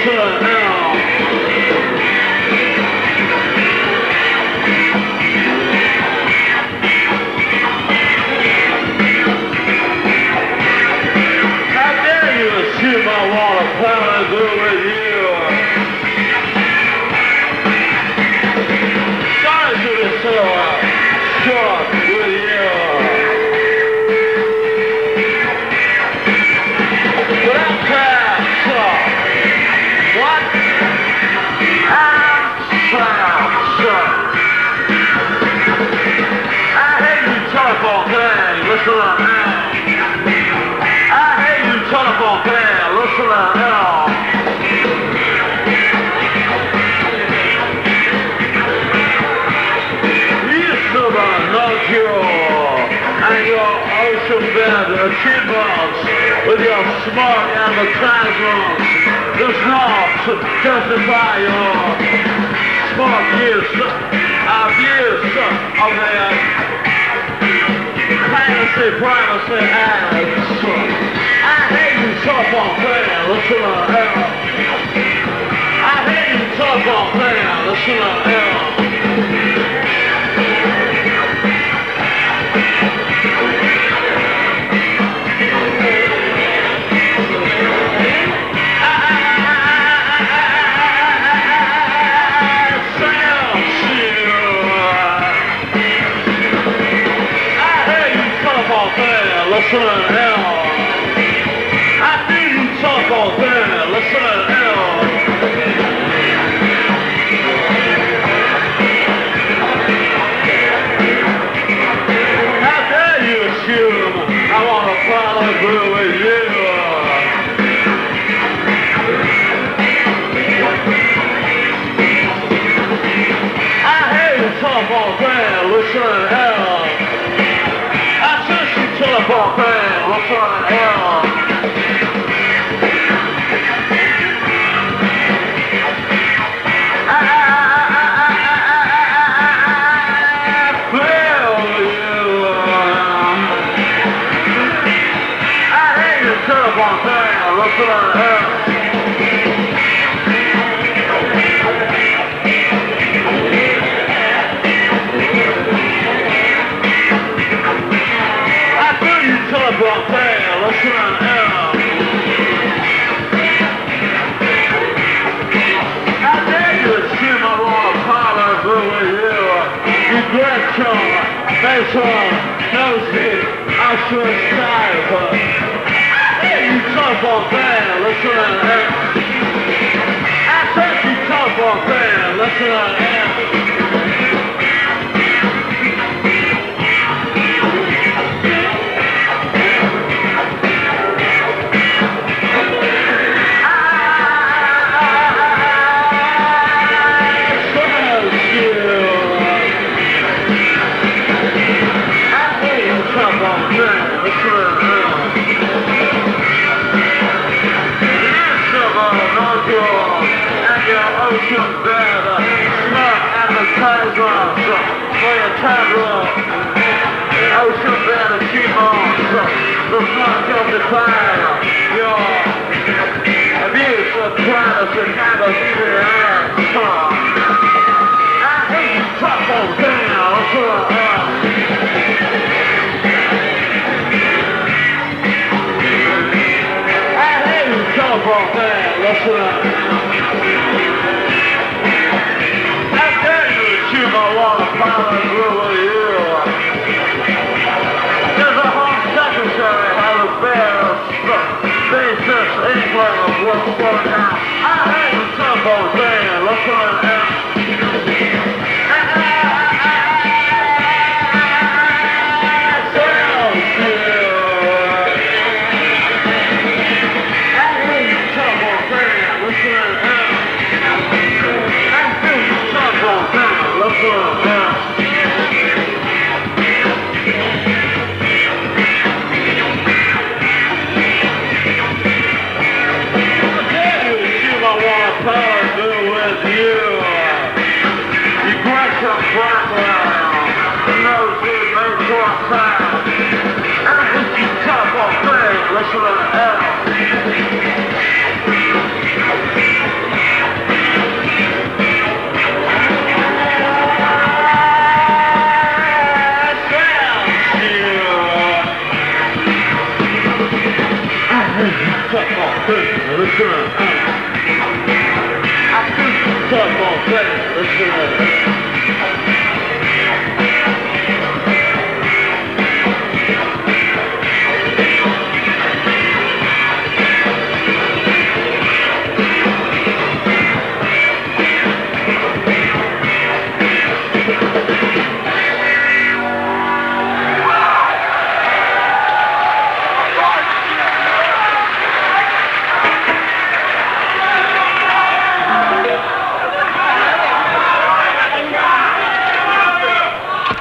listen now. How dare you assume I want to power through with you? Sorry to be so short with you. But I'm proud, so what? I'm proud, so I hate you telephone thing, listen up now. I hate you telephone thing, listen up now. You still don't know you and your ocean bed achievements with your smart advertisements does not justify your smart use of the fantasy privacy ads. I hate you telephone thing, listen up now. I hate you telephone thing, listen up now. Listen now. I need you talk all day. Listen now. How dare you assume I want to follow through with you? I hate you talk all day. Listen now. Telephone thing, what's on the hell? I feel you. I hate your telephone thing, what's on the hell? Telephone thing, listen now. How dare you assume I want to follow through with you? You great chum, face on, nosy, I sure style, but you telephone thing, listen now. I said you telephone thing, listen now. Ocean bed, smart advertisements for your tablet. Ocean bed achievements does not justify your abuse of privacy privacy ads. I hate you telephone thing, I hate you telephone thing, listen up. I want to follow through with you. Does the Home Secretary have a basis inkling of what's going on? I hate the telephone thing, listen now. Listen to Come on, baby, listen.